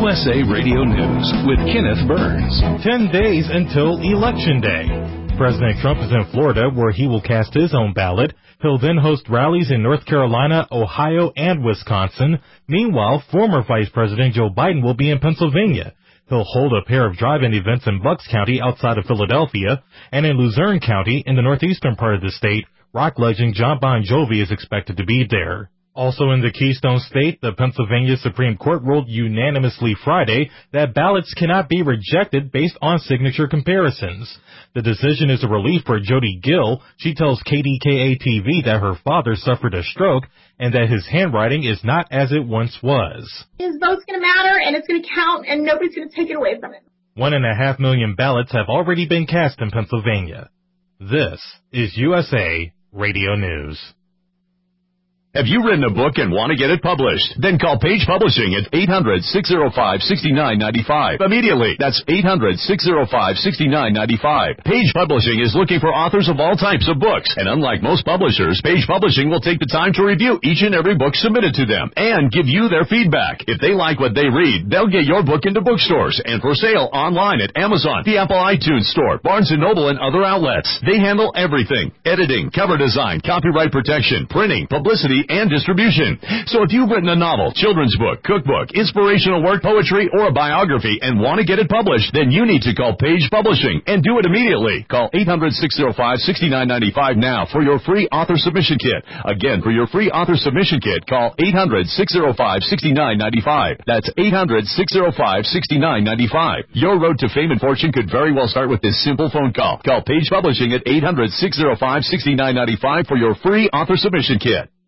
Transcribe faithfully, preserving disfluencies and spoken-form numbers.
S A Radio News with Kenneth Burns. Ten days until Election Day. President Trump is in Florida, where he will cast his own ballot. He'll then host rallies in North Carolina, Ohio, and Wisconsin. Meanwhile, former Vice President Joe Biden will be in Pennsylvania. He'll hold a pair of drive-in events in Bucks County outside of Philadelphia, and in Luzerne County in the northeastern part of the state, rock legend Jon Bon Jovi is expected to be there. Also in the Keystone State, the Pennsylvania Supreme Court ruled unanimously Friday that ballots cannot be rejected based on signature comparisons. The decision is a relief for Jody Gill. She tells K D K A T V that her father suffered a stroke and that his handwriting is not as it once was. His vote's going to matter, and it's going to count, and nobody's going to take it away from him. One and a half million ballots have already been cast in Pennsylvania. This is U S A Radio News. Have you written a book and want to get it published? Then call Page Publishing at eight hundred, six oh five, six nine nine five. Immediately. That's eight hundred, six oh five, six nine nine five. Page Publishing is looking for authors of all types of books. And unlike most publishers, Page Publishing will take the time to review each and every book submitted to them and give you their feedback. If they like what they read, they'll get your book into bookstores and for sale online at Amazon, the Apple iTunes Store, Barnes and Noble, and other outlets. They handle everything: editing, cover design, copyright protection, printing, publicity, and distribution. So if you've written a novel, children's book, cookbook, inspirational work, poetry, or a biography and want to get it published, then you need to call Page Publishing and do it immediately. Call eight hundred, six oh five, six nine nine five now for your free author submission kit. Again, for your free author submission kit, call eight hundred, six oh five, six nine nine five. That's eight hundred, six oh five, six nine nine five. Your road to fame and fortune could very well start with this simple phone call. Call Page Publishing at eight hundred, six oh five, six nine nine five for your free author submission kit.